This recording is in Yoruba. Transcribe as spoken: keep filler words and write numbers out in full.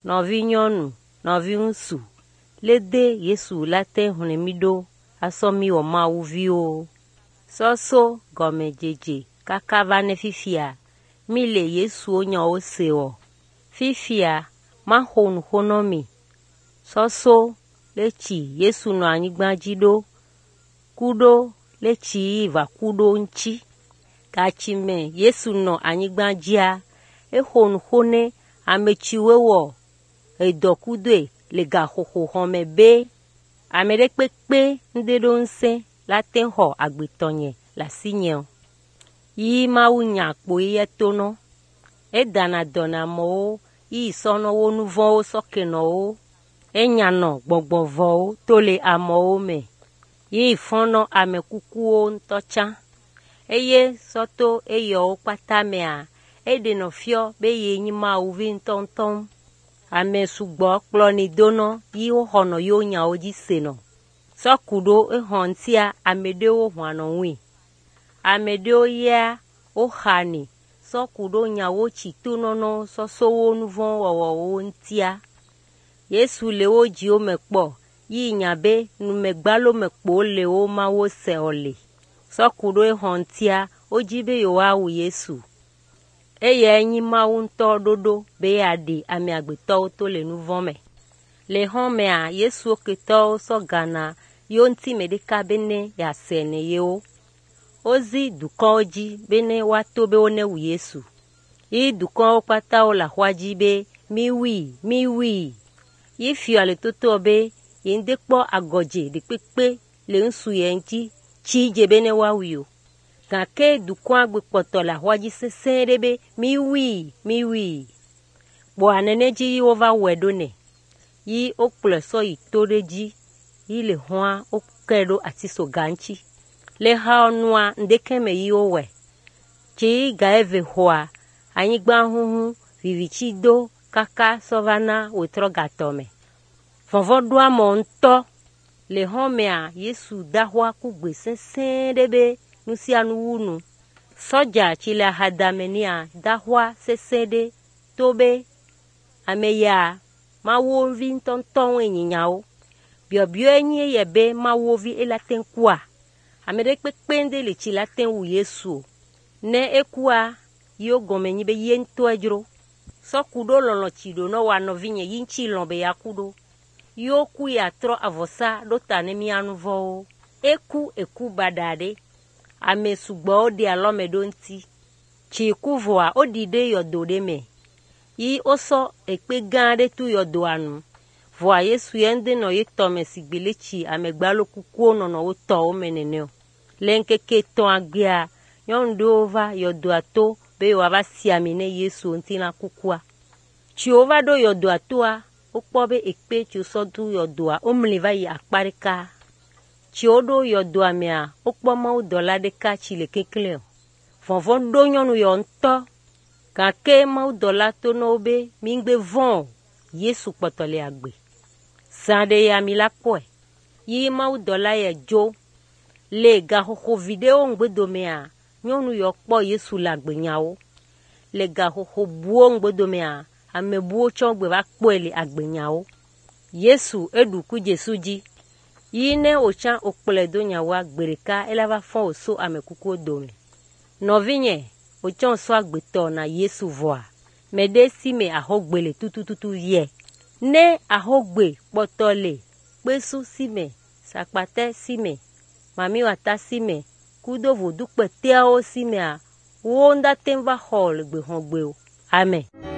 Novi nyonu, novi unsu. Lede Yesu late hunemido asomi o mawuvio. Soso gome jeje kakavane fifia. Mile Yesu onya oseo. Fifia ma honu honomi. Soso lechi Yesu no anyigbajido. Kudo lechi iva kudo nchi. Kachime Yesu no anyigbajia. E honu hone amechiwewo. E dokudwe lega hoho home be. Amerekpekpe ndedo nse laten ho agbetonye la sinye. Yi mawu nyakpo iye tono. E dana dona mo yi sono wonu vo sokeno o. E nyano gbogbo vo tole amo me. Yi fono ame kukuo ntocha. Eye soto eyo patamea. E denofio be ye nyima uvi ntonton. Ame sugbo kloni dono yi o hono yo nya oji seno. Sokudo e hontia amedeo hwano wi. Amedeo ya o hani. Sokudo nya wo chitunono so so wonu von wawo ntia. Yesu le oji o mekpo. Yi nyabe numegbalo mekpo le o ma wo se ole. Sokudo e hontia ojibe yo awu Yesu. Eye enyi mawu nto dodo be adi ame agbeto to le nuvome. Le home a Yesu oketo so gana yonti medika bene ya sene yeo. Ozi dukan oji bene wato be one wu Yesu. I dukan opata o la hwaji be miwi miwi. Yi fio ale toto be yendekpo agoje de pepe le nsu yenji chi je bene wawio. Kake dukwa gbepoto la hwaji seserebe miwi miwi. Bo aneneji yi ova wedone. Yi okple so itoreji. Yi le hwa okedo atiso ganchi. Le ha onua ndekeme yi owe. Chi ga eve hwa. Anyigba huhu vivichi do kaka sovana wetro gatome. Fonvodua monto. Le homea Yesu dahwa kugbe seserebe. Nusi anuwunu. Soja chile hadamenia dahwa sesede tobe ameya ma wovi ntonton enyinyao. Biobio enye yebe ma wovi elaten kwa. Amerekpekpende le chilaten wu Yesu. Ne ekua yo gome nyibe yento ejro. So kudo lolo chido no wano vinye yinchi lombe ya kudo. Yo ku ya tro avosa do tanemi anuvo. Eku eku badade. Ame sugbo odi alome donti. Chi kuvwa odide yodo deme. Yi oso ekpe gande tu yodo anu. Vwa Yesu yende no ye tome sigbele chi ame gbalo kukuo no no uto omeneneo. Lenke ke ton agbia. Yondo ova yodo ato be wava siamine Yesu ontina kukua. Chi ova do yodo atoa. Ukpobe ekpe chi usodu yodoa omliva yi akparika. Chiodo yodoa mea, okpoma udola deka chile kekleo. Fonfon do nyonu yonto. Kake ma udola tono obe, mingbe von, Yesu potole agbe. Sande ya milakwe. Yi ma udola ye jo. Le ga hoko video ngbe domea, nyonu yokpo Yesu lagbe nyao. Le ga hoko buo ngbe domea, ame buo chongbe wakpoele agbe nyao. Yesu edu ku Jesu ji. Yine ochan okpole do nyawa gbereka elava fon oso amekuku dome. Novinye, ochan so agbeto na Yesu voa. Mede sime ahogbele tutututu ye. Ne ahogbe potole. Besu sime, sakpate sime, mami wata sime, kudo vodukpe teao sime a. Wonda tenva hall gbe hongbe o. Amen.